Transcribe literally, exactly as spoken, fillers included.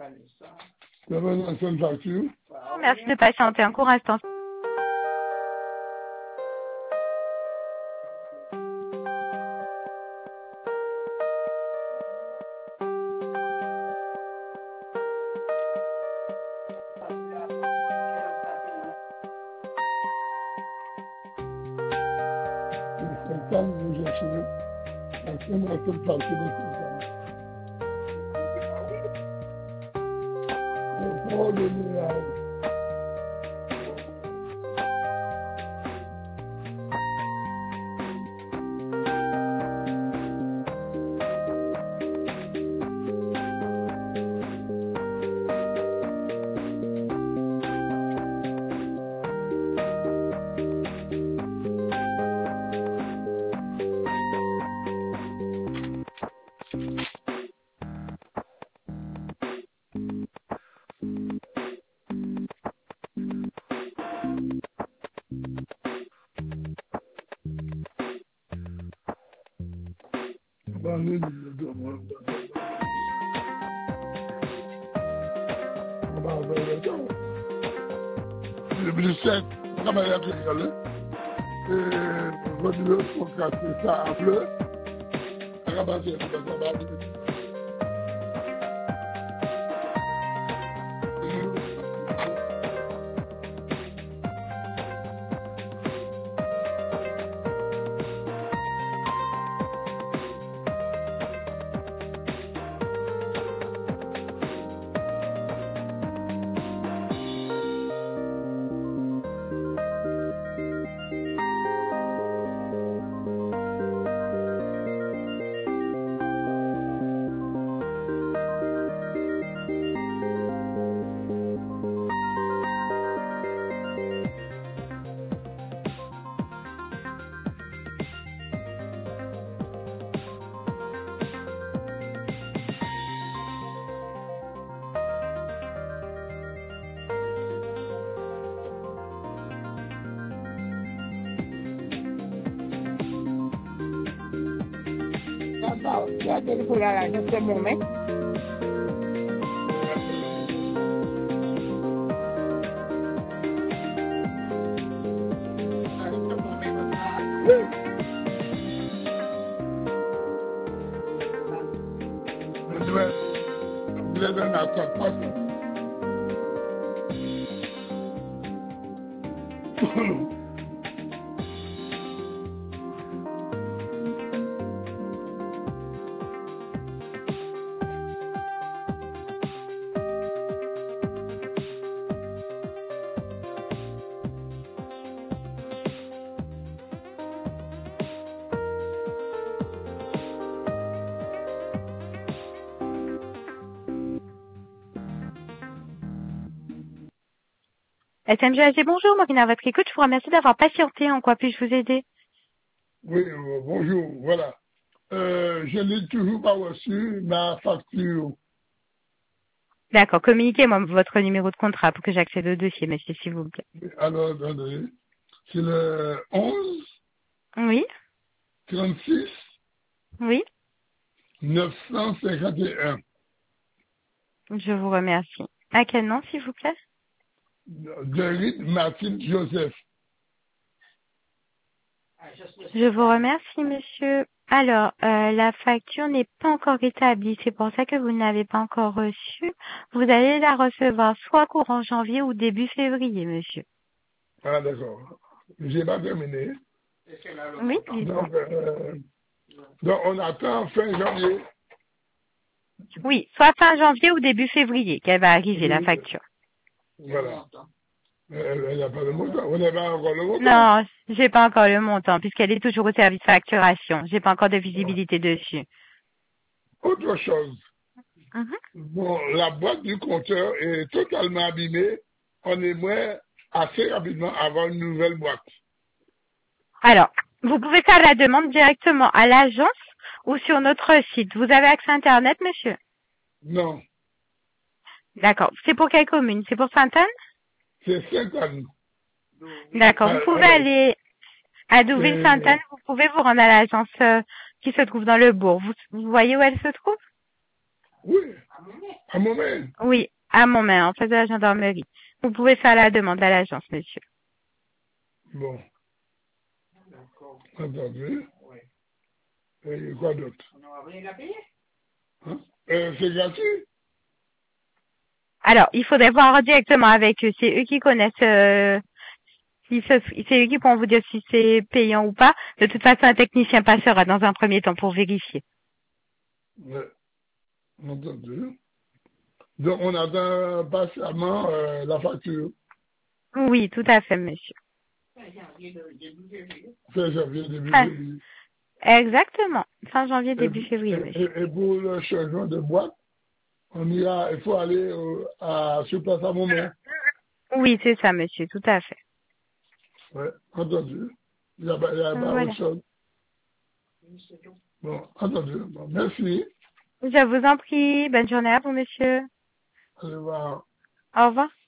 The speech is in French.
Vous avez une ancienne facture? Merci de patienter un court instant. Quand vous achetez, ancienne ancienne facture de cinquante. Le port de nuage. Banlieue de Dormant. On va avoir le temps. Le sept, on va aller à l'école. Et votre le pour casser ça à bleu. On va passer à la base. Ya te digo la en este momento. S M G A G, bonjour, Marina, à votre écoute, je vous remercie d'avoir patienté. En quoi puis-je vous aider? Oui, euh, bonjour, voilà. Euh, je n'ai toujours pas reçu ma facture. D'accord, communiquez-moi votre numéro de contrat pour que j'accède au dossier, monsieur, s'il vous plaît. Alors, attendez. C'est le onze, Oui, trente-six, oui, neuf cent cinquante et un. je vous remercie. À quel nom, s'il vous plaît? Derrick Martin Joseph. Je vous remercie, monsieur. Alors, euh, la facture n'est pas encore établie, c'est pour ça que vous ne l'avez pas encore reçue. Vous allez la recevoir soit courant janvier ou début février, monsieur. Ah, d'accord. J'ai pas terminé. Oui, dites-moi. Donc, euh, donc, on attend fin janvier. Oui, soit fin janvier ou début février qu'elle va arriver, la facture. Voilà. Elle n'a pas le montant. On n'a pas encore le montant. Non, j'ai pas encore le montant puisqu'elle est toujours au service facturation. J'ai pas encore de visibilité dessus. Autre chose. Mhm. Bon, la boîte du compteur est totalement abîmée. On aimerait assez rapidement avoir une nouvelle boîte. Alors, vous pouvez faire la demande directement à l'agence ou sur notre site. Vous avez accès à Internet, monsieur? Non, D'accord. C'est pour quelle commune? C'est pour Sainte-Anne? c'est Sainte-Anne. D'accord. Vous Ah, pouvez alors, aller à c'est- Douville-Sainte-Anne. Vous pouvez vous rendre à l'agence euh, qui se trouve dans le bourg. Vous, vous voyez où elle se trouve? Oui, à moment. Oui, à Montmain, en face de la gendarmerie. Vous pouvez faire la demande à l'agence, monsieur. Bon, entendu. Et quoi d'autre? Hein? Euh, c'est gratuit? Alors, il faudrait voir directement avec eux. C'est eux qui connaissent, euh, si ce- c'est eux qui pourront vous dire si c'est payant ou pas. De toute façon, un technicien passera dans un premier temps pour vérifier. Ouais, entendu. Donc, on attend patiemment euh, la facture. Oui, tout à fait, monsieur. Fin janvier, début Enfin, février. exactement. Fin janvier, Et, début février, et, monsieur. et- et pour le changement de boîte, on ira, il faut aller euh, à, sur place à moment. Oui, c'est ça, monsieur, tout à fait. Ouais, entendu. Il n'y a, pas- il y a pas autre Voilà. chose. Bon, entendu. Bon, merci. Je vous en prie. Bonne journée à vous, monsieur. Allez voir. Au revoir.